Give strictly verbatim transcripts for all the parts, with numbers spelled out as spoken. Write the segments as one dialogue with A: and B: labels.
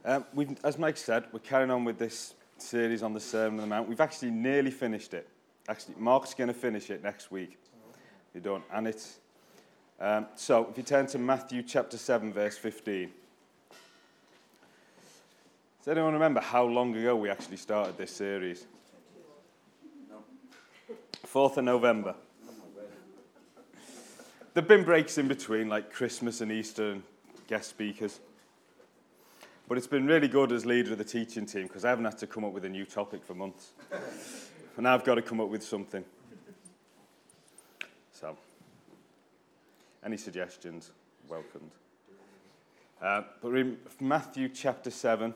A: Um, we've, as Mike said, we're carrying on with this series on the Sermon on the Mount. We've actually nearly finished it. Actually, Mark's going to finish it next week. You're done. And it's... Um, so, if you turn to Matthew chapter seven, verse fifteen. Does anyone remember how long ago we actually started this series? fourth of November. There have been breaks in between, like Christmas and Easter and guest speakers. But it's been really good as leader of the teaching team because I haven't had to come up with a new topic for months. And now I've got to come up with something. So, any suggestions? Welcomed. Uh, but in Matthew chapter seven,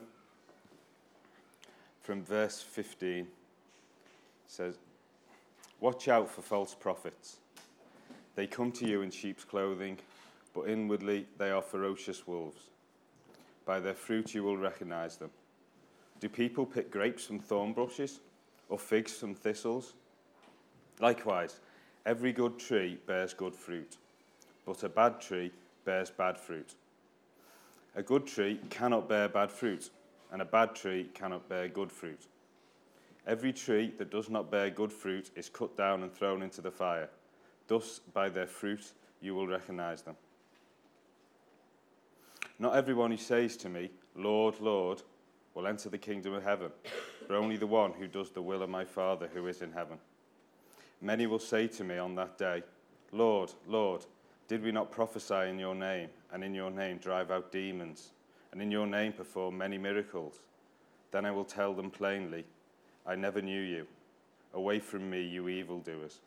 A: from verse fifteen, it says, "Watch out for false prophets. They come to you in sheep's clothing, but inwardly they are ferocious wolves. By their fruit you will recognize them. Do people pick grapes from thorn bushes, or figs from thistles? Likewise, every good tree bears good fruit, but a bad tree bears bad fruit. A good tree cannot bear bad fruit, and a bad tree cannot bear good fruit. Every tree that does not bear good fruit is cut down and thrown into the fire. Thus, by their fruit you will recognize them. Not everyone who says to me, 'Lord, Lord,' will enter the kingdom of heaven, but only the one who does the will of my Father who is in heaven. Many will say to me on that day, 'Lord, Lord, did we not prophesy in your name, and in your name drive out demons, and in your name perform many miracles?' Then I will tell them plainly, 'I never knew you. Away from me, you evildoers.'"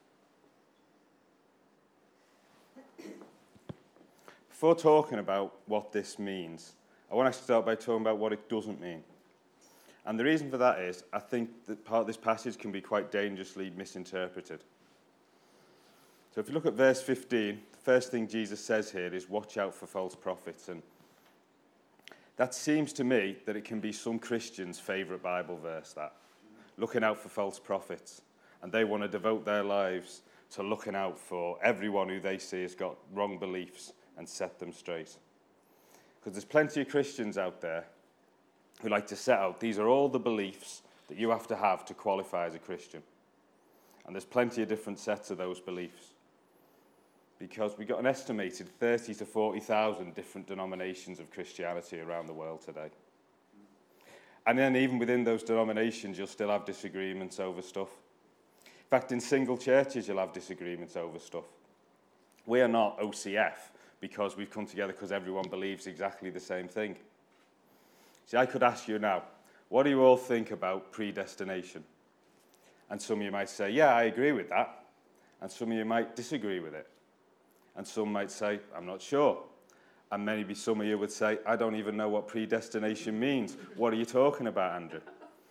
A: Before talking about what this means, I want to start by talking about what it doesn't mean. And the reason for that is, I think that part of this passage can be quite dangerously misinterpreted. So if you look at verse fifteen, the first thing Jesus says here is, "Watch out for false prophets." And that seems to me that it can be some Christians' favourite Bible verse, that. Looking out for false prophets. And they want to devote their lives to looking out for everyone who they see has got wrong beliefs and set them straight. Because there's plenty of Christians out there who like to set out, these are all the beliefs that you have to have to qualify as a Christian. And there's plenty of different sets of those beliefs. Because we've got an estimated thirty to forty thousand different denominations of Christianity around the world today. And then even within those denominations, you'll still have disagreements over stuff. In fact, in single churches, you'll have disagreements over stuff. We are not O C F because we've come together because everyone believes exactly the same thing. See, I could ask you now, what do you all think about predestination? And some of you might say, yeah, I agree with that. And some of you might disagree with it. And some might say, I'm not sure. And maybe some of you would say, I don't even know what predestination means. What are you talking about, Andrew?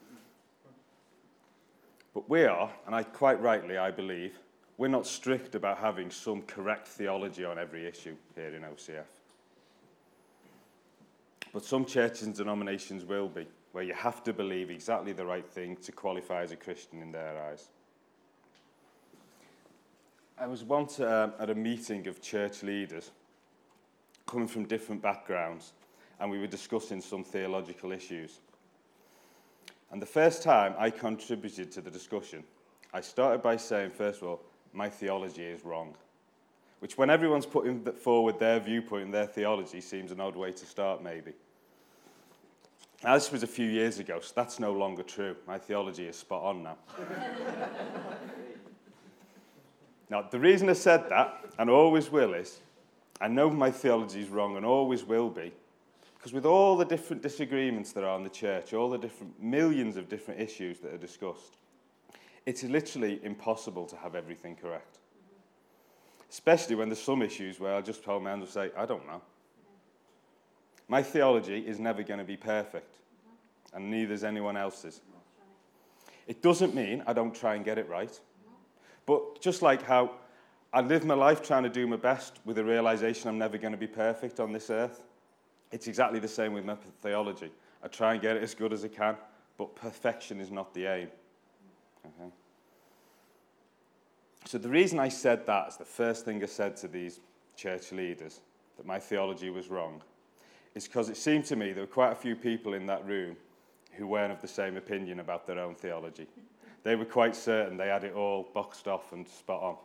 A: But we are, and I quite rightly, I believe, we're not strict about having some correct theology on every issue here in O C F. But some churches and denominations will be, where you have to believe exactly the right thing to qualify as a Christian in their eyes. I was once uh, at a meeting of church leaders coming from different backgrounds, and we were discussing some theological issues. And the first time I contributed to the discussion, I started by saying, first of all, my theology is wrong. Which, when everyone's putting forward their viewpoint and their theology, seems an odd way to start, maybe. Now, this was a few years ago, so that's no longer true. My theology is spot on now. Now, the reason I said that, and always will, is I know my theology is wrong and always will be, because with all the different disagreements there are in the church, all the different millions of different issues that are discussed, it's literally impossible to have everything correct. Especially when there's some issues where I'll just hold my hand and say, I don't know. My theology is never going to be perfect, and neither is anyone else's. It doesn't mean I don't try and get it right. But just like how I live my life trying to do my best with the realization I'm never going to be perfect on this earth, it's exactly the same with my theology. I try and get it as good as I can, but perfection is not the aim. Okay? So the reason I said that is the first thing I said to these church leaders, that my theology was wrong, is because it seemed to me there were quite a few people in that room who weren't of the same opinion about their own theology. They were quite certain they had it all boxed off and spot on.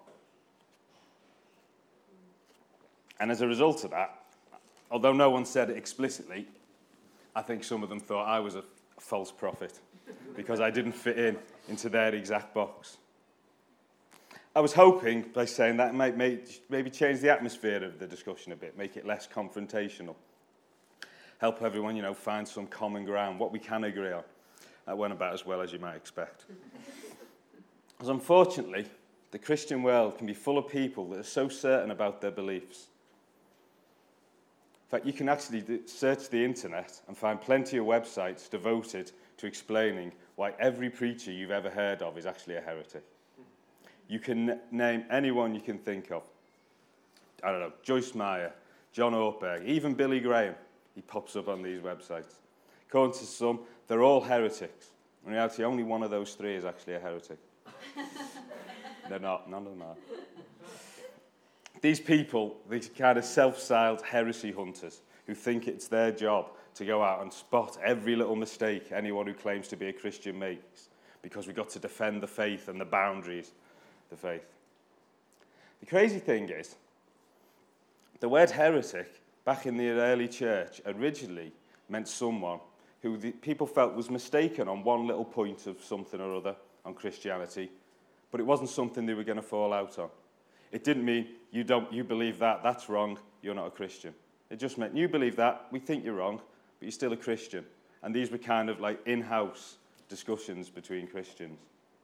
A: And as a result of that, although no one said it explicitly, I think some of them thought I was a false prophet because I didn't fit in into their exact box. I was hoping, by saying that, it might maybe change the atmosphere of the discussion a bit, make it less confrontational, help everyone, you know, find some common ground, what we can agree on. That went about as well as you might expect. Because unfortunately, the Christian world can be full of people that are so certain about their beliefs. In fact, you can actually search the internet and find plenty of websites devoted to explaining why every preacher you've ever heard of is actually a heretic. You can n- name anyone you can think of. I don't know, Joyce Meyer, John Ortberg, even Billy Graham. He pops up on these websites. According to some, they're all heretics. In reality, only one of those three is actually a heretic. They're not, none of them are. These people, these kind of self-styled heresy hunters who think it's their job to go out and spot every little mistake anyone who claims to be a Christian makes, because we've got to defend the faith and the boundaries of the faith. The crazy thing is, the word heretic, back in the early church, originally meant someone who the people felt was mistaken on one little point of something or other on Christianity, but it wasn't something they were going to fall out on. It didn't mean, you don't, you believe that, that's wrong, you're not a Christian. It just meant, you believe that, we think you're wrong, but you're still a Christian. And these were kind of like in-house discussions between Christians.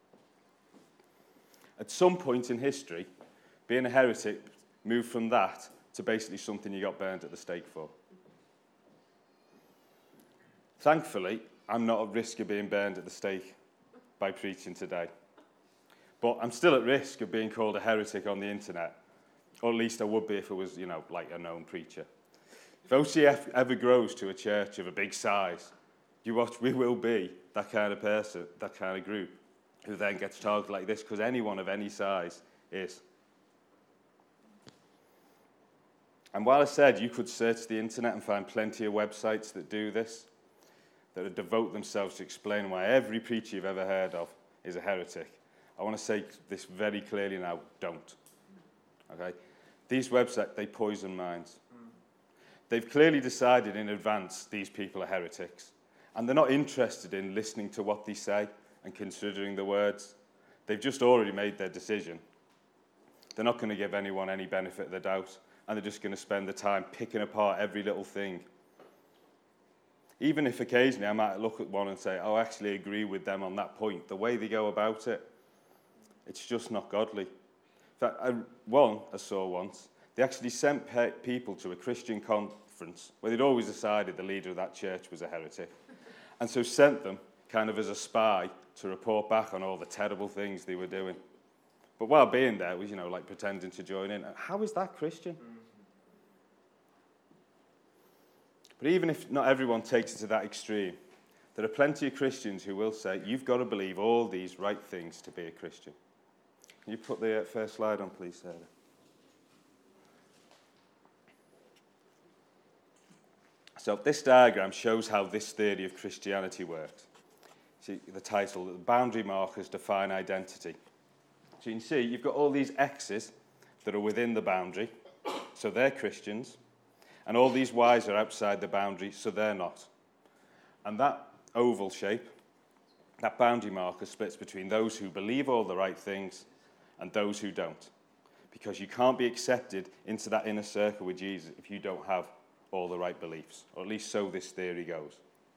A: At some point in history, being a heretic moved from that to basically something you got burned at the stake for. Thankfully, I'm not at risk of being burned at the stake by preaching today. But I'm still at risk of being called a heretic on the internet. Or at least I would be if it was, you know, like a known preacher. If O C F ever grows to a church of a big size, you watch, we will be that kind of person, that kind of group, who then gets targeted like this, because anyone of any size is. And while I said you could search the internet and find plenty of websites that do this, that devote themselves to explaining why every preacher you've ever heard of is a heretic, I want to say this very clearly now, don't. Okay? These websites, they poison minds. They've clearly decided in advance these people are heretics. And they're not interested in listening to what they say and considering the words. They've just already made their decision. They're not going to give anyone any benefit of the doubt. And they're just going to spend the time picking apart every little thing. Even if occasionally I might look at one and say, oh, I actually agree with them on that point. The way they go about it, it's just not godly. In fact, I, one I saw once, they actually sent pe- people to a Christian conference where they'd always decided the leader of that church was a heretic, and so sent them kind of as a spy to report back on all the terrible things they were doing. But while being there, was, you know, like pretending to join in. How is that Christian? Mm-hmm. But even if not everyone takes it to that extreme, there are plenty of Christians who will say, you've got to believe all these right things to be a Christian. Can you put the first slide on, please, Sarah? So this diagram shows how this theory of Christianity works. See the title, the boundary markers define identity. So you can see you've got all these X's that are within the boundary, so they're Christians, and all these Y's are outside the boundary, so they're not. And that oval shape, that boundary marker splits between those who believe all the right things and those who don't. Because you can't be accepted into that inner circle with Jesus if you don't have all the right beliefs, or at least so this theory goes.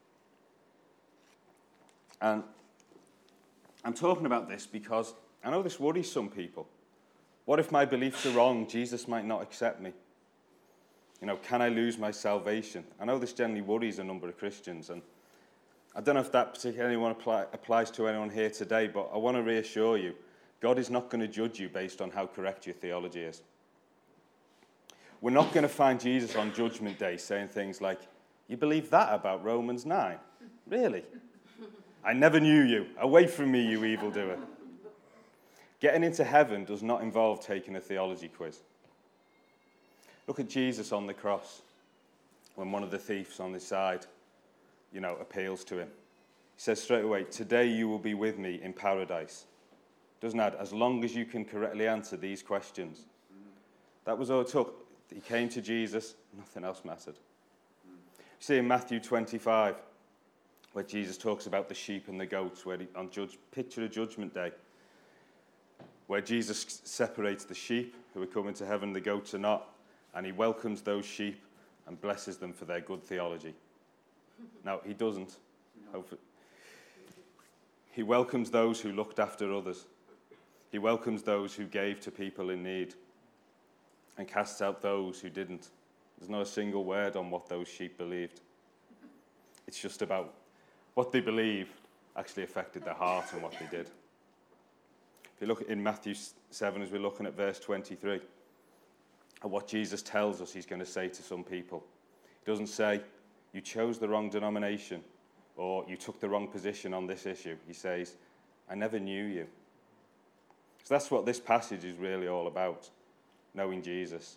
A: And I'm talking about this because I know this worries some people. What if my beliefs are wrong? Jesus might not accept me. You know, can I lose my salvation? I know this generally worries a number of Christians, and I don't know if that particularly anyone apply, applies to anyone here today, but I want to reassure you, God is not going to judge you based on how correct your theology is. We're not going to find Jesus on Judgment Day saying things like, you believe that about Romans nine? Really? I never knew you. Away from me, you evildoer. Getting into heaven does not involve taking a theology quiz. Look at Jesus on the cross. when one of the thieves on his side, you know, appeals to him. He says straight away, today you will be with me in paradise. Doesn't add, as long as you can correctly answer these questions. That was all it took. He came to Jesus, nothing else mattered. You see in Matthew twenty-five, where Jesus talks about the sheep and the goats, where he, on judge, picture of Judgment Day, where Jesus separates the sheep who are coming to heaven, the goats are not, and he welcomes those sheep and blesses them for their good theology. Now, he doesn't. Hopefully. He welcomes those who looked after others. He welcomes those who gave to people in need and casts out those who didn't. There's not a single word on what those sheep believed. It's just about what they believed actually affected their heart and what they did. If you look in Matthew seven, as we're looking at verse twenty-three, at what Jesus tells us he's going to say to some people. He doesn't say, you chose the wrong denomination or you took the wrong position on this issue. He says, I never knew you. So that's what this passage is really all about, knowing Jesus.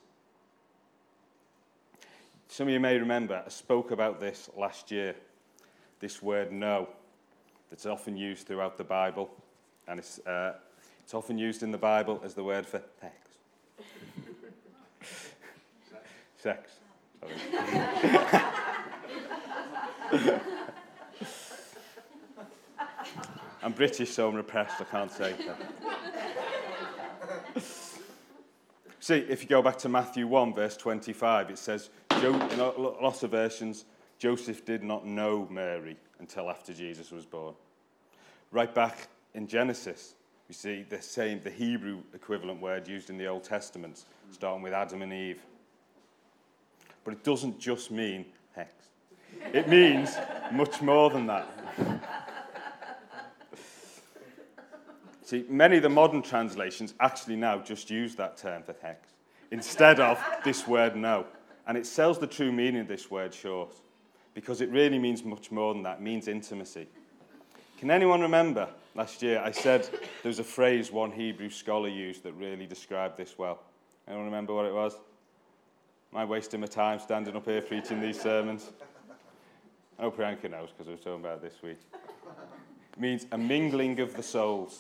A: Some of you may remember, I spoke about this last year, this word know, that's often used throughout the Bible, and it's, uh, it's often used in the Bible as the word for sex. Sex. Sorry. I'm British, so I'm repressed, I can't say that. See, if you go back to Matthew one, verse twenty-five, it says, in lots of versions, Joseph did not know Mary until after Jesus was born. Right back in Genesis, we see the same, the Hebrew equivalent word used in the Old Testament, starting with Adam and Eve. But it doesn't just mean sex. It means much more than that. See, many of the modern translations actually now just use that term for sex instead of this word know. And it sells the true meaning of this word short because it really means much more than that. It means intimacy. Can anyone remember last year I said there was a phrase one Hebrew scholar used that really described this well? Anyone remember what it was? Am I wasting my time standing up here preaching these sermons? I know Priyanka knows because I was talking about it this week. It means a mingling of the souls.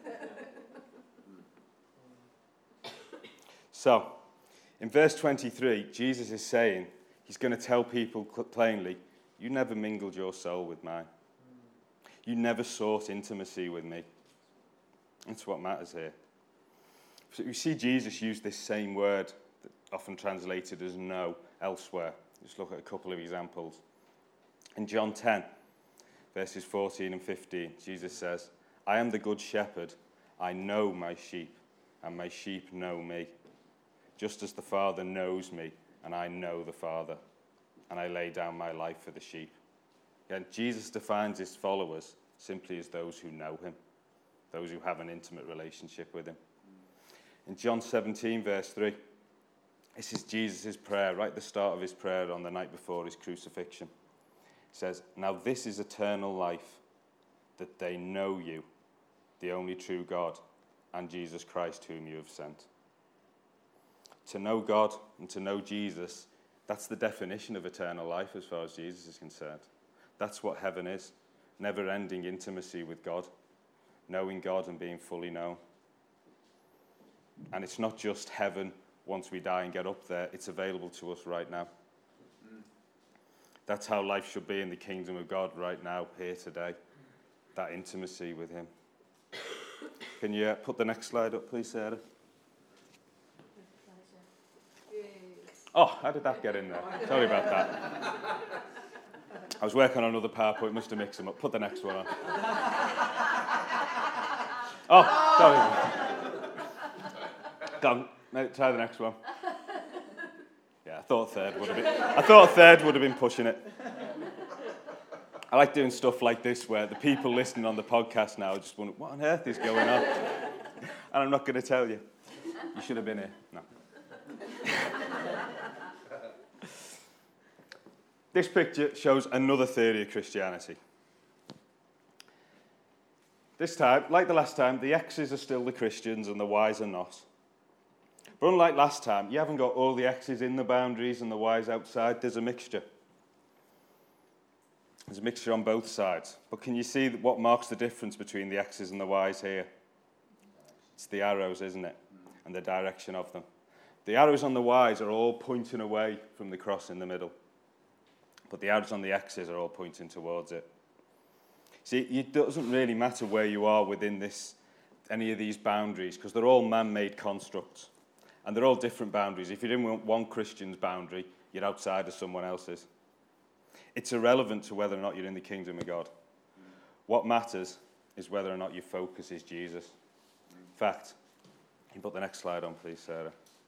A: So, in verse twenty-three, Jesus is saying, he's going to tell people plainly, you never mingled your soul with mine. You never sought intimacy with me. That's what matters here. So you see Jesus use this same word, often translated as know, elsewhere. Just look at a couple of examples. In John ten, verses fourteen and fifteen, Jesus says, I am the good shepherd. I know my sheep, and my sheep know me. Just as the Father knows me, and I know the Father, and I lay down my life for the sheep. Again, Jesus defines his followers simply as those who know him, those who have an intimate relationship with him. In John seventeen, verse three, this is Jesus' prayer, right at the start of his prayer on the night before his crucifixion. It says, now this is eternal life, that they know you, the only true God, and Jesus Christ whom you have sent. To know God and to know Jesus, that's the definition of eternal life as far as Jesus is concerned. That's what heaven is, never-ending intimacy with God, knowing God and being fully known. And it's not just heaven once we die and get up there, it's available to us right now. That's how life should be in the kingdom of God right now, here today, that intimacy with him. Can you uh, put the next slide up, please, Sarah? Oh, how did that get in there? Sorry about that. I was working on another PowerPoint, must have mixed them up. Put the next one on. Oh, sorry. Go on, no, try the next one. Yeah, I thought third would have been. I thought third would have been pushing it. I like doing stuff like this where the people listening on the podcast now just wonder, what on earth is going on? And I'm not going to tell you. You should have been here. No. This picture shows another theory of Christianity. This time, like the last time, the X's are still the Christians and the Y's are not. But unlike last time, you haven't got all the X's in the boundaries and the Y's outside. There's a mixture. There's a mixture on both sides. But can you see what marks the difference between the X's and the Y's here? It's the arrows, isn't it? And the direction of them. The arrows on the Y's are all pointing away from the cross in the middle. But the arrows on the X's are all pointing towards it. See, it doesn't really matter where you are within this, any of these boundaries, because they're all man-made constructs. And they're all different boundaries. If you're in one Christian's boundary, you're outside of someone else's. It's irrelevant to whether or not you're in the kingdom of God. What matters is whether or not your focus is Jesus. In fact, you can put the next slide on, please, Sarah.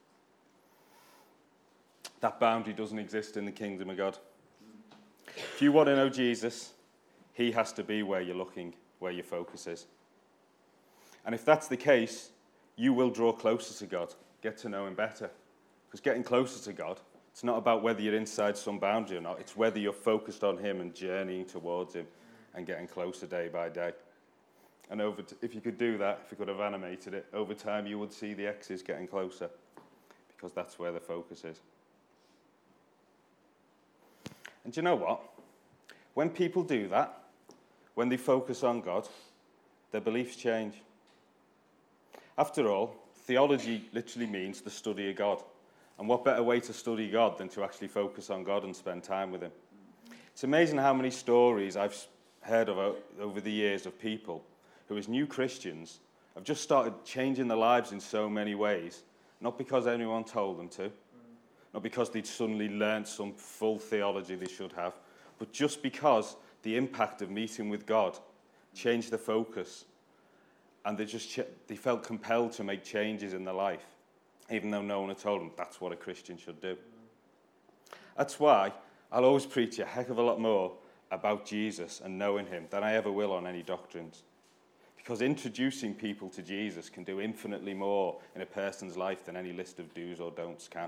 A: That boundary doesn't exist in the kingdom of God. If you want to know Jesus, he has to be where you're looking, where your focus is. And if that's the case, you will draw closer to God, get to know him better. Because getting closer to God, it's not about whether you're inside some boundary or not. It's whether you're focused on him and journeying towards him and getting closer day by day. And over t- if you could do that, if you could have animated it, over time you would see the X's getting closer because that's where the focus is. And do you know what? When people do that, when they focus on God, their beliefs change. After all, theology literally means the study of God. And what better way to study God than to actually focus on God and spend time with him? It's amazing how many stories I've heard of over the years of people who, as new Christians, have just started changing their lives in so many ways, not because anyone told them to, not because they'd suddenly learned some full theology they should have, but just because the impact of meeting with God changed the focus, and they just ch- they felt compelled to make changes in their life, even though no one had told them that's what a Christian should do. That's why I'll always preach a heck of a lot more about Jesus and knowing him than I ever will on any doctrines. Because introducing people to Jesus can do infinitely more in a person's life than any list of do's or don'ts can.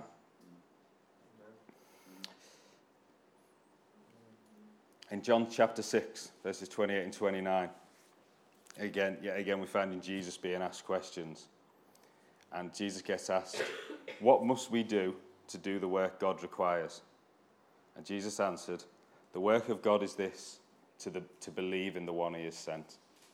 A: In John chapter six, verses twenty-eight and twenty-nine, again, yet again, we're finding Jesus being asked questions. And Jesus gets asked, what must we do to do the work God requires? And Jesus answered, the work of God is this, to, the, to believe in the one he has sent.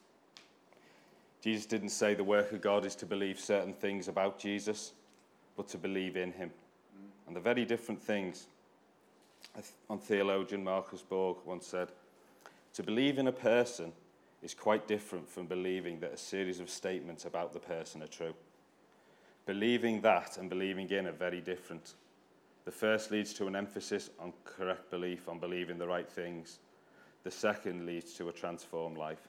A: Jesus didn't say the work of God is to believe certain things about Jesus, but to believe in him. Mm. And they're very different things. On theologian Marcus Borg once said, to believe in a person is quite different from believing that a series of statements about the person are true. Believing that and believing in are very different. The first leads to an emphasis on correct belief, on believing the right things. The second leads to a transformed life.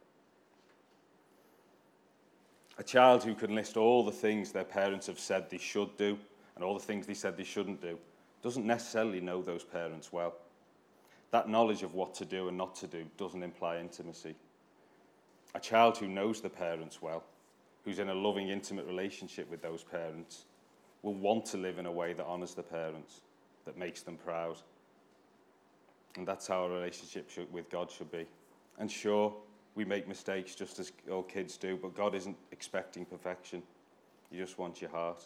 A: A child who can list all the things their parents have said they should do and all the things they said they shouldn't do doesn't necessarily know those parents well. That knowledge of what to do and not to do doesn't imply intimacy. A child who knows the parents well, who's in a loving, intimate relationship with those parents, will want to live in a way that honours the parents, that makes them proud. And that's how our relationship should, with God should be. And sure, we make mistakes just as all kids do, but God isn't expecting perfection. He just wants your heart.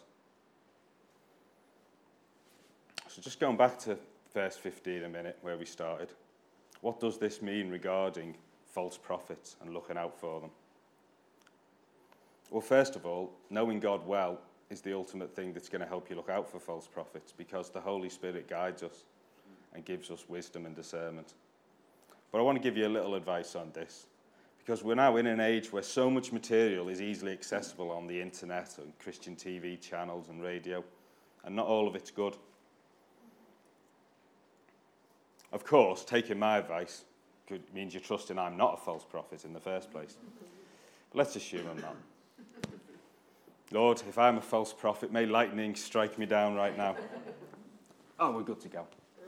A: So just going back to verse fifteen a minute, where we started. What does this mean regarding false prophets and looking out for them? Well, first of all, knowing God well is the ultimate thing that's going to help you look out for false prophets, because the Holy Spirit guides us and gives us wisdom and discernment. But I want to give you a little advice on this, because we're now in an age where so much material is easily accessible on the internet and Christian T V channels and radio, and not all of it's good. Of course, taking my advice could, means you're trusting I'm not a false prophet in the first place. But let's assume I'm not. Lord, if I'm a false prophet, may lightning strike me down right now. Oh, we're good to go.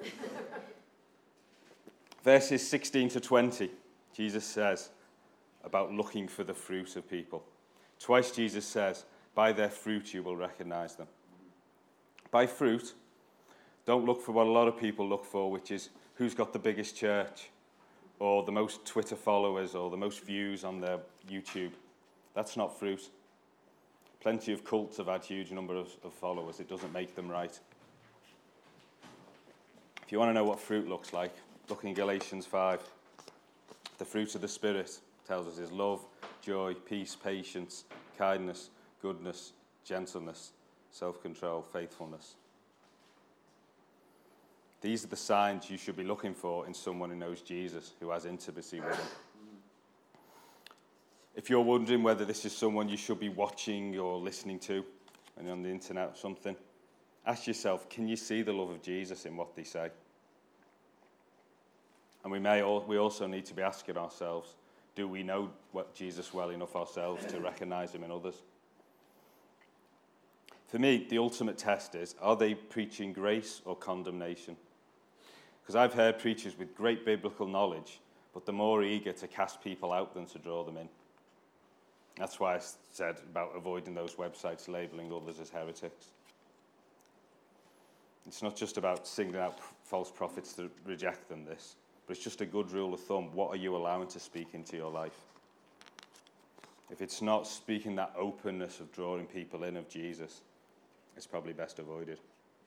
A: Verses sixteen to twenty, Jesus says about looking for the fruit of people. Twice Jesus says, by their fruit you will recognize them. By fruit, don't look for what a lot of people look for, which is who's got the biggest church, or the most Twitter followers, or the most views on their YouTube. That's not fruit. Plenty of cults have had huge number of, of followers. It doesn't make them right. If you want to know what fruit looks like, look in Galatians five. The fruit of the Spirit tells us is love, joy, peace, patience, kindness, goodness, gentleness, self-control, faithfulness. These are the signs you should be looking for in someone who knows Jesus, who has intimacy with him. If you're wondering whether this is someone you should be watching or listening to, and on the internet or something, ask yourself, can you see the love of Jesus in what they say? And we may all, we also need to be asking ourselves, do we know what Jesus well enough ourselves to recognise him in others? For me, the ultimate test is, are they preaching grace or condemnation? Because I've heard preachers with great biblical knowledge, but they're more eager to cast people out than to draw them in. That's why I said about avoiding those websites labelling others as heretics. It's not just about singling out false prophets to reject them, this, but it's just a good rule of thumb. What are you allowing to speak into your life? If it's not speaking that openness of drawing people in of Jesus, it's probably best avoided.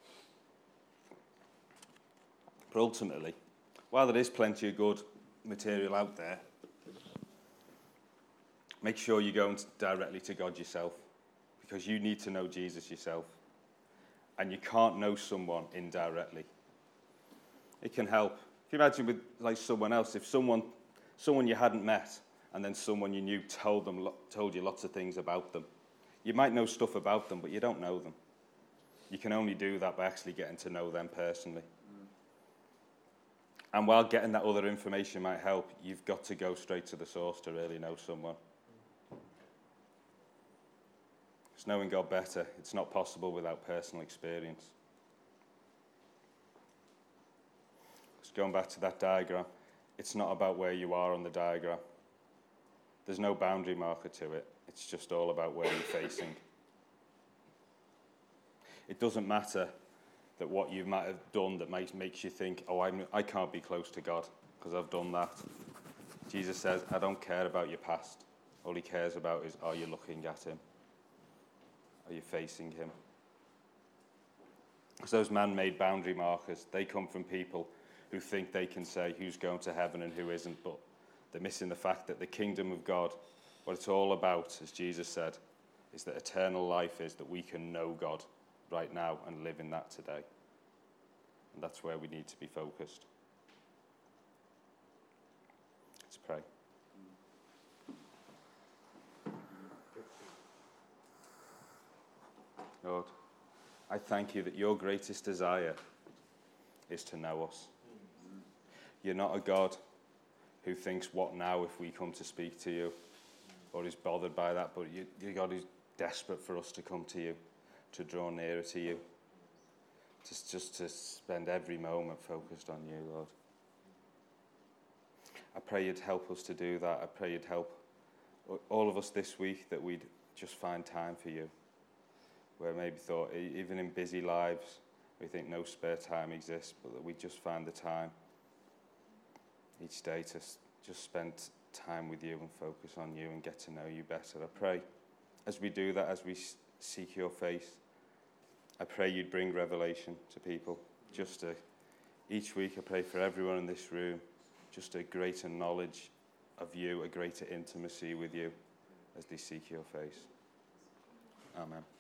A: But ultimately, while there is plenty of good material out there, make sure you're going directly to God yourself, because you need to know Jesus yourself. And you can't know someone indirectly. It can help. If you imagine with like someone else, if someone someone you hadn't met and then someone you knew told them told you lots of things about them, you might know stuff about them, but you don't know them. You can only do that by actually getting to know them personally. Mm. And while getting that other information might help, you've got to go straight to the source to really know someone. It's knowing God better. It's not possible without personal experience. Just going back to that diagram, it's not about where you are on the diagram. There's no boundary marker to it. It's just all about where you're facing. It doesn't matter that what you might have done that might, makes you think, oh, I'm, I can't be close to God because I've done that. Jesus says, I don't care about your past. All he cares about is, are you looking at him? Are you facing him? Because those man-made boundary markers, they come from people who think they can say who's going to heaven and who isn't, but they're missing the fact that the kingdom of God, what it's all about, as Jesus said, is that eternal life is that we can know God right now and live in that today. And that's where we need to be focused. Let's pray. Lord, I thank you that your greatest desire is to know us. You're not a God who thinks, what now if we come to speak to you, or is bothered by that, but you, you're God who's desperate for us to come to you, to draw nearer to you, just, just to spend every moment focused on you, Lord. I pray you'd help us to do that. I pray you'd help all of us this week that we'd just find time for you. Where maybe thought, even in busy lives, we think no spare time exists, but that we just find the time each day to just spend time with you and focus on you and get to know you better. I pray as we do that, as we seek your face, I pray you'd bring revelation to people. Just a, each week I pray for everyone in this room, just a greater knowledge of you, a greater intimacy with you as they seek your face. Amen.